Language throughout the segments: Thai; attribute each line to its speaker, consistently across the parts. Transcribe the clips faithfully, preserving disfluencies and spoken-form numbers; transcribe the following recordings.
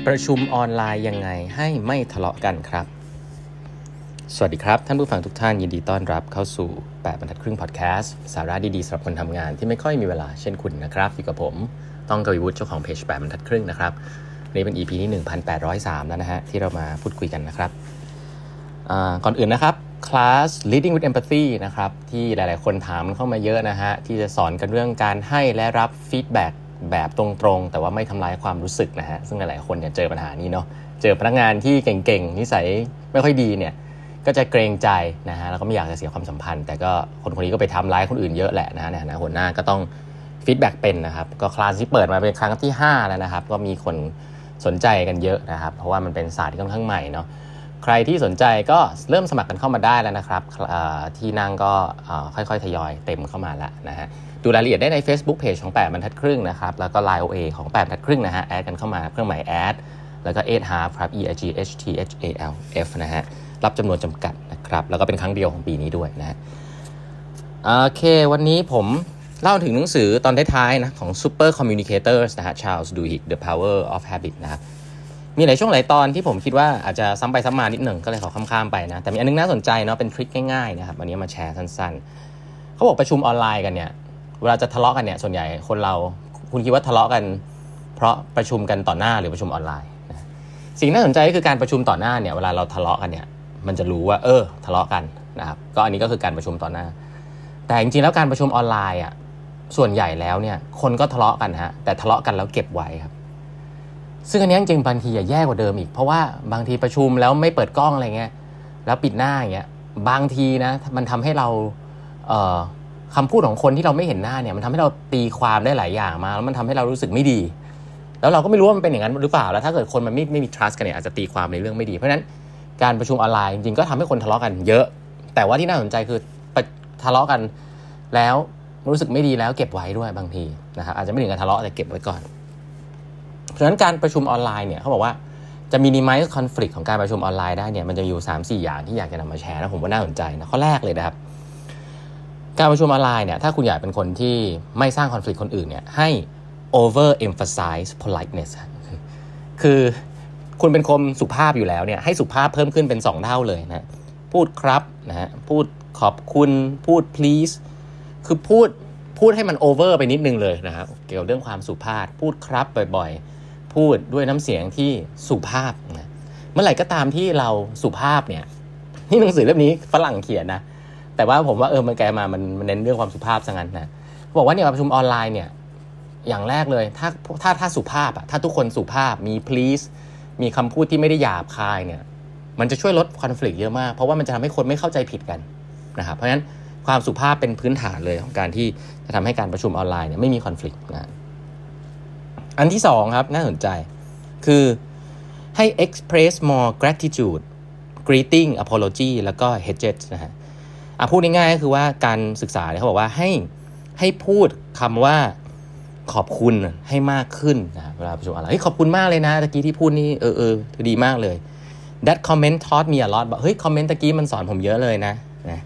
Speaker 1: ประชุมออนไลน์ยังไงให้ไม่ทะเลาะกันครับสวัสดีครับท่านผู้ฟังทุกท่านยินดีต้อนรับเข้าสู่แปดบรรทัดครึ่งพอดแคสต์สาระดีๆสำหรับคนทำงานที่ไม่ค่อยมีเวลาเช่นคุณนะครับอยู่กับผมต้องกวีวุฒิเจ้าของเพจแปดบรรทัดครึ่งนะครับนี่เป็น อี พี ที่ หนึ่งพันแปดร้อยสาม แล้วนะฮะที่เรามาพูดคุยกันนะครับก่อนอื่นนะครับคลาส Leading with Empathy นะครับที่หลายๆคนถามเข้ามาเยอะนะฮะที่จะสอนกันเรื่องการให้และรับฟีดแบ็กแบบตรงๆแต่ว่าไม่ทำลายความรู้สึกนะฮะซึ่งหลายๆคนเนี่ยเจอปัญหานี้เนาะเจอพนักงานที่เก่งๆนิสัยไม่ค่อยดีเนี่ยก็จะเกรงใจนะฮะแล้วก็ไม่อยากจะเสียความสัมพันธ์แต่ก็คนคนนี้ก็ไปทำร้ายคนอื่นเยอะแหละนะฮะในฐานะหัวหน้าก็ต้องฟีดแบ็กเป็นนะครับก็คลาสที่เปิดมาเป็นครั้งที่ห้าแล้วนะครับก็มีคนสนใจกันเยอะนะครับเพราะว่ามันเป็นศาสตร์ที่ค่อนข้างใหม่เนาะใครที่สนใจก็เริ่มสมัครกันเข้ามาได้แล้วนะครับที่นั่งก็ค่อยๆทยอยเต็มเข้ามาแล้วนะฮะดูรายละเอียดได้ใน Facebook Page ของแปดบรรทัดครึ่งนะครับแล้วก็ ไลน์ โอ เอ ของแปดบรรทัดครึ่งนะฮะแอดกันเข้ามาเครื่องหมายแอดแล้วก็ eight half ครับ E I G H T H A L F นะฮะรับจำนวนจำกัดนะครับแล้วก็เป็นครั้งเดียวของปีนี้ด้วยนะฮะโอเควันนี้ผมเล่าถึงหนังสือตอนท้ายๆนะของ Super Communicators นะฮะ Charles Duhigg The Power of Habit นะครับมีหลายช่วงหลายตอนที่ผมคิดว่าอาจจะซ้ำไปซ้ำมานิดหนึ่งก็เลยขอข้ามๆไปนะแต่มีอันนึงน่าสนใจเนาะเป็นทริคง่ายๆนะครับวันนี้มาแชร์สั้นๆเขาบอกประชุมออนไลน์กันเนี่ยเวลาจะทะเลาะกันเนี่ยส่วนใหญ่คนเราคุณคิดว่าทะเลาะกันเพราะประชุมกันต่อหน้าหรือประชุมออนไลน์นะสิ่งน่าสนใจก็คือการประชุมต่อหน้าเนี่ยเวลาเราทะเลาะกันเนี่ยมันจะรู้ว่าเออทะเลาะกันนะครับก็อันนี้ก็คือการประชุมต่อหน้าแต่จริงๆแล้วการประชุมออนไลน์อ่ะส่วนใหญ่แล้วเนี่ยคนก็ทะเลาะกันฮะแต่ทะเลาะกันแล้วเก็บไว้ครับซึ่งอันนี้จริงๆบางทีแย่กว่าเดิมอีกเพราะว่าบางทีประชุมแล้วไม่เปิดกล้องอะไรเงี้ยแล้วปิดหน้าอย่างเงี้ยบางทีนะมันทำให้เราเอ่อคำพูดของคนที่เราไม่เห็นหน้าเนี่ยมันทำให้เราตีความได้หลายอย่างมาแล้วมันทำให้เรารู้สึกไม่ดีแล้วเราก็ไม่รู้ว่ามันเป็นอย่างนั้นหรือเปล่าแล้วถ้าเกิดคนมันไม่ไม่มี trust กันเนี่ยอาจจะตีความในเรื่องไม่ดีเพราะฉะนั้นการประชุมออนไลน์จริงๆก็ทำให้คนทะเลาะกันเยอะแต่ว่าที่น่าสนใจคือทะเลาะกันแล้วรู้สึกไม่ดีแล้วเก็บไว้ด้วยบางทีนะครับอาจจะไม่ถึงกับทะเลาะแต่เก็บไว้ก่อนเพราะฉะนั้นการประชุมออนไลน์เนี่ยเขาบอกว่าจะ minimize conflict ของการประชุมออนไลน์ได้เนี่ยมันจะอยู่ สามสี่ อย่างที่อยากจะนำมาแชร์นะผมว่าน่าสนใจนะข้อแรกเลยนะครับการประชุมออนไลน์เนี่ยถ้าคุณอยากเป็นคนที่ไม่สร้าง conflict คนอื่นเนี่ยให้ over emphasize politeness คือคุณเป็นคนสุภาพอยู่แล้วเนี่ยให้สุภาพเพิ่มขึ้นเป็นสองเท่าเลยนะพูดครับนะฮะพูดขอบคุณพูด please คือพูดพูดให้มัน over ไปนิดนึงเลยนะครับเกี่ยวกับเรื่องความสุภาพพูดครับบ่อยๆพูดด้วยน้ำเสียงที่สุภาพนะเมื่อไหร่ก็ตามที่เราสุภาพเนี่ยนี่หนังสือเล่มนี้ฝรั่งเขียนนะแต่ว่าผมว่าเออมันแกมามันเน้นเรื่องความสุภาพซะงั้นนะบอกว่าเนี่ยประชุมออนไลน์เนี่ยอย่างแรกเลยถ้าถ้าถ้าสุภาพอ่ะถ้าทุกคนสุภาพมี please มีคำพูดที่ไม่ได้หยาบคายเนี่ยมันจะช่วยลดคอนฟลิกต์เยอะมากเพราะว่ามันจะทำให้คนไม่เข้าใจผิดกันนะครับเพราะฉะนั้นความสุภาพเป็นพื้นฐานเลยของการที่จะทำให้การประชุมออนไลน์เนี่ยไม่มีคอนฟลิกต์นะอันที่สองครับน่าสนใจคือให้ express more gratitude greeting apology แล้วก็ hedges นะฮะอ่ะพูดง่ายๆก็คือว่าการศึกษาเนี่ยเขาบอกว่าให้ให้พูดคำว่าขอบคุณให้มากขึ้นนะเวลาประชุมออนไลน์เฮ้ยขอบคุณมากเลยนะตะกี้ที่พูดนี่เออเออดีมากเลย that comment taught me a lot บอกเฮ้ยคอมเมนต์ตะกี้มันสอนผมเยอะเลยนะนะ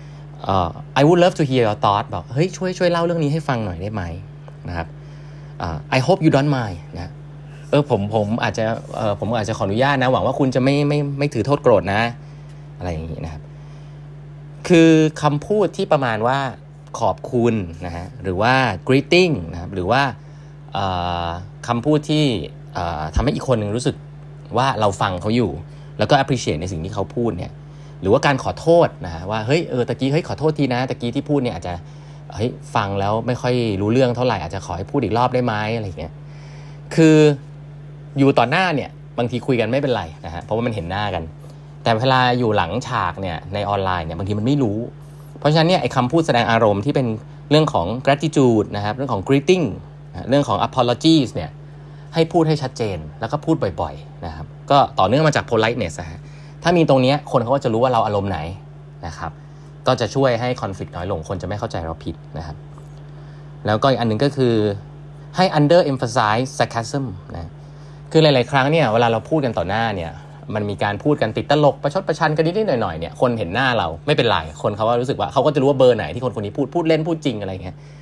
Speaker 1: Uh, I would love to hear your thought บอกเฮ้ยช่วยช่วยเล่าเรื่องนี้ให้ฟังหน่อยได้ไหมนะครับ uh, I hope you don't mind นะเออผมผมอาจจะเออผมอาจจะขออนุญาตนะหวังว่าคุณจะไม่ไม่ไม่ถือโทษโกรธนะอะไรอย่างนี้นะครับคือคำพูดที่ประมาณว่าขอบคุณนะฮะหรือว่า greeting นะครับหรือว่าคำพูดที่ทำให้อีกคนนึงรู้สึกว่าเราฟังเขาอยู่แล้วก็ appreciate ในสิ่งที่เขาพูดเนี่ยหรือว่าการขอโทษนะฮะว่าเฮ้ยเออตะกี้เฮ้ยขอโทษทีนะตะกี้ที่พูดเนี่ยอาจจะเฮ้ยฟังแล้วไม่ค่อยรู้เรื่องเท่าไหร่อาจจะขอให้พูดอีกรอบได้ไหมอะไรอย่างเงี้ยคืออยู่ต่อหน้าเนี่ยบางทีคุยกันไม่เป็นไรนะฮะเพราะว่ามันเห็นหน้ากันแต่เวลาอยู่หลังฉากเนี่ยในออนไลน์เนี่ยบางทีมันไม่รู้เพราะฉะนั้นเนี่ยไอ้คำพูดแสดงอารมณ์ที่เป็นเรื่องของ gratitude นะครับเรื่องของ greeting เรื่องของ apologies เนี่ยให้พูดให้ชัดเจนแล้วก็พูดบ่อยๆนะครับก็ต่อเนื่องมาจาก politeness นะฮะถ้ามีตรงนี้คนเขาก็จะรู้ว่าเราอารมณ์ไหนนะครับก็จะช่วยให้คอนฟลิกต์น้อยลงคนจะไม่เข้าใจเราผิดนะครับแล้วก็อีกอันนึงก็คือให้ under emphasize sarcasm นะคือหลายๆครั้งเนี่ยเวลาเราพูดกันต่อหน้าเนี่ยมันมีการพูดกันติดตลกประชดประชันกันนิดๆหน่อยๆเนี่ยคนเห็นหน้าเราไม่เป็นไรคนเขาก็รู้สึกว่าเขาก็จะรู้ว่าเบอร์ไหนที่คนคนนี้พูดพูดเล่นพูดจริงอะไรเงี้ยแ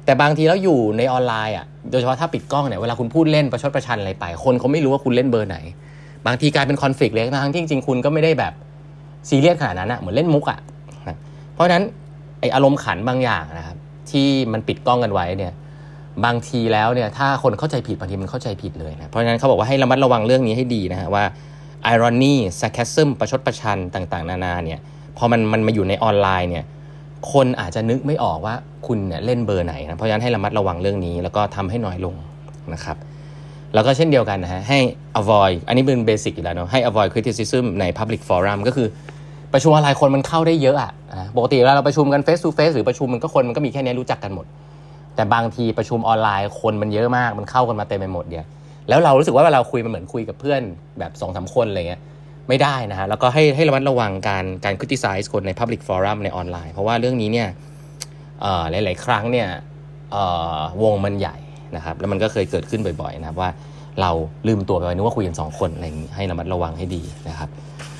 Speaker 1: แต่บางทีแล้วอยู่ในออนไลน์อ่ะโดยเฉพาะถ้าปิดกล้องเนี่ยเวลาคุณพูดเล่นประชดประชันอะไรไปคนเขาไม่รู้ว่าคุณเล่นเบอร์ไหนบางทีกลายเป็นคอนฟลิกต์เลยทั้งที่จริงๆคุณก็ไม่ได้แบบซีเรียสขนาดนั้นอ่ะเหมือนเล่นมุกอ่ะเพราะฉะนั้นไออารมณ์ขันบางอย่างนะครับที่มันปิดกล้องกันไว้เนี่ยบางทีแล้วเนี่ยถ้าคนเข้าใจผิดบางทีมันเข้าใจผิดเลยนะเพราะฉะนั้นเขาบอกว่าให้ระมัดระวังเรื่องนี้ให้ดีนะฮะว่า irony sarcasm ประชดประชันต่างๆนานาเนี่ยพอมันมันมาอยู่ในออนไลน์เนี่ยคนอาจจะนึกไม่ออกว่าคุณเนี่ยเล่นเบอร์ไหนนะเพราะฉะนั้นให้ระมัดระวังเรื่องนี้แล้วก็ทำให้น้อยลงนะครับแล้วก็เช่นเดียวกันนะฮะให้ avoid อันนี้เป็นเบสิกอยู่แล้วเนาะให้ avoid criticism ใน public forum ก็คือประชุมออนไลน์คนมันเข้าได้เยอะอ่ะปกติเวลาเราประชุมกัน face to face หรือประชุมมันก็คนมันก็มีแค่นี้รู้จักกันหมดแต่บางทีประชุมออนไลน์คนมันเยอะมากมันเข้ากันมาเต็มไปหมดเนี่ยแล้วเรารู้สึกว่าเวลาเราคุยมันเหมือนคุยกับเพื่อนแบบ สองสาม คนอะไรเงี้ยไม่ได้นะฮะแล้วก็ให้ให้ระมัดระวังการการ criticize คนใน public forum ในออนไลน์เพราะว่าเรื่องนี้เนี่ยเอ่อหลายๆครั้งเนี่ยเอ่อวงมันใหญ่นะครับแล้วมันก็เคยเกิดขึ้นบ่อยๆนะครับว่าเราลืมตัวไปนึกว่าคุยกันสองคนอะไรอย่างนี้ให้ระมัดระวังให้ดีนะครับ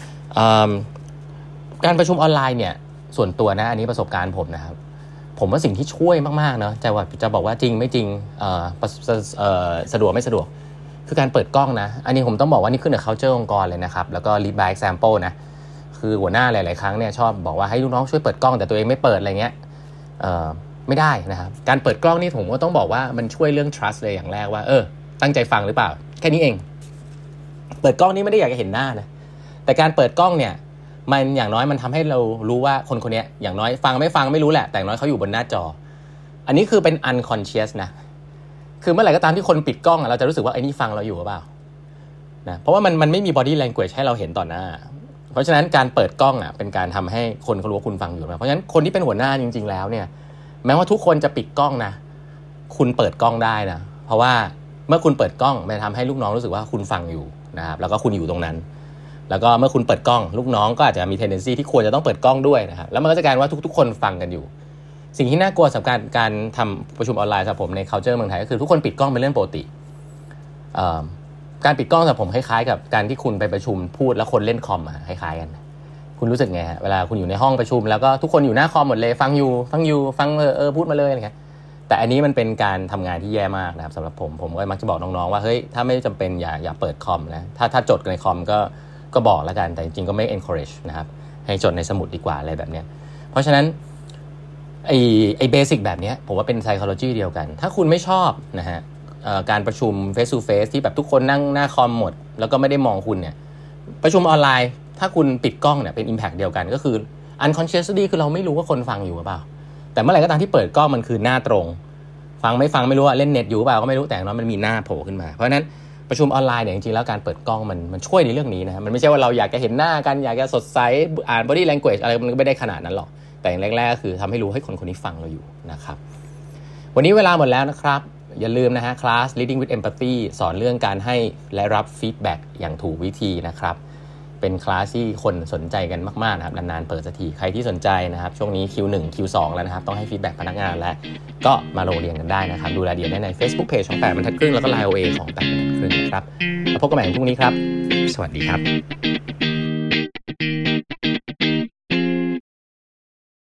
Speaker 1: การประชุมออนไลน์เนี่ยส่วนตัวนะอันนี้ประสบการณ์ผมนะครับผมว่าสิ่งที่ช่วยมากๆเนาะจะว่าจะบอกว่าจริงไม่จริงเอ่อเอ่อสะดวกไม่สะดวกคือการเปิดกล้องนะอันนี้ผมต้องบอกว่านี่ขึ้นกับ culture องค์กรเลยนะครับแล้วก็ lead by example นะคือหัวหน้าหลายๆครั้งเนี่ยชอบบอกว่าให้ลูกน้องช่วยเปิดกล้องแต่ตัวเองไม่เปิดอะไรเงี้ยเอ่อไม่ได้นะครับการเปิดกล้องนี่ผมก็ต้องบอกว่ามันช่วยเรื่อง trust เลยอย่างแรกว่าเออตั้งใจฟังหรือเปล่าแค่นี้เองเปิดกล้องนี่ไม่ได้อยากจะเห็นหน้านะแต่การเปิดกล้องเนี่ยมันอย่างน้อยมันทำให้เรารู้ว่าคนคนนี้อย่างน้อยฟังไม่ฟังไม่รู้แหละแต่อย่างน้อยเขาอยู่บนหน้าจออันนี้คือเป็น unconscious นะคือเมื่อไหร่ก็ตามที่คนปิดกล้องเราจะรู้สึกว่าไอ้นี่ฟังเราอยู่หรือเปล่านะเพราะว่ามันมันไม่มี body language ให้เราเห็นต่อหน้าเพราะฉะนั้นการเปิดกล้องอ่ะเป็นการทำให้คนเขารู้ว่าคุณฟังอยู่เพราะฉะนั้นคนที่เป็นหัวหน้าจริงๆแล้วเนี่ยแม้ว่าทุกคนจะปิดกล้องนะคุณเปิดกล้องได้นะเพราะว่าเมื่อคุณเปิดกล้องมันทำให้ลูกน้องรู้สึกว่าคุณฟังอยู่นะครับแล้วก็คุณอยู่ตรงนั้นแล้วก็เมื่อคุณเปิดกล้องลูกน้องก็อาจจะมี tendency ที่ควรจะต้องเปิดกล้องด้วยนะครับแล้วมันก็จะกลายว่าทุกๆคนฟังกันอยู่สิ่งที่น่ากลัวสำหรับการการทำประชุมออนไลน์สำหรับผมใน culture เมืองไทยก็คือทุกคนปิดกล้องเป็นเรื่องปกติการปิดกล้องสำหรับผมคล้ายๆกับการที่คุณไปประชุมพูดแล้วคนเล่นคอมอะคล้ายๆกันคุณรู้สึกไงฮะเวลาคุณอยู่ในห้องประชุมแล้วก็ทุกคนอยู่หน้าคอมหมดเลยฟังอยู่ฟังอยู่ฟังเออเออพูดมาเลยอะไรเงี้ยแต่อันนี้มันเป็นการทำงานที่แย่มากนะครับสำหรับผมผมก็มักจะบอกน้องๆว่าเฮ้ยถ้าไม่จำเป็นอย่าอย่าเปิดคอมนะถ้าถ้าจดในคอมก็ก็บอกแล้วกันแต่จริงๆก็ไม่ encourage นะครับให้จดในสมุดดีกว่าอะไรแบบเนี้ยเพราะฉะนั้นไอ้ไอ้เบสิกแบบนี้ผมว่าเป็น psychology เดียวกันถ้าคุณไม่ชอบนะฮะการประชุม face to face ที่แบบทุกคนนั่งหน้าคอมหมดแล้วก็ไม่ได้มองคุณเนี่ยประชุมออนไลน์ถ้าคุณปิดกล้องเนี่ยเป็น impact เดียวกันก็คือ unconsciously คือเราไม่รู้ว่าคนฟังอยู่หรือเปล่าแต่เมื่อไหร่ก็ตามที่เปิดกล้องมันคือหน้าตรงฟังไม่ฟังไม่รู้ว่าเล่นเน็ตอยู่หรือเปล่าก็ไม่รู้แต่อย่างน้อยมันมีหน้าโผล่ขึ้นมาเพราะฉะนั้นประชุมออนไลน์เนี่ยจริงๆแล้วการเปิดกล้องมันมันช่วยในเรื่องนี้นะมันไม่ใช่ว่าเราอยากจะเห็นหน้ากันอยากจะสดใสอ่าน body language อะไรมันก็ไม่ได้ขนาดนั้นหรอกแต่อย่างแรกๆก็คือทำให้รู้ให้คนคนนี้ฟังเราอยู่นะครับวันนี้เวลาหมดแล้วนะครับอย่าลืมนะฮะคลาส leading with empathy สอนเรื่องการให้และรับ feedback อย่างถูกวิธีนะครับเป็นคลาสที่คนสนใจกันมากๆนะครับนานๆเปิดสักทีใครที่สนใจนะครับช่วงนี้ คิว หนึ่ง คิว สอง แล้วนะครับต้องให้ feedback พนักงานแล้วก็มาลงเรียนกันได้นะครับดูรายละเอียดได้ใน Facebook Page ของแปดบรรทัดครึ่งแล้วก็ ไลน์ โอ เอ ของแปดบรรทัดครึ่งนะครับแล้วพบกันใหม่พรุ่งนี้ครับสวัสดีครับ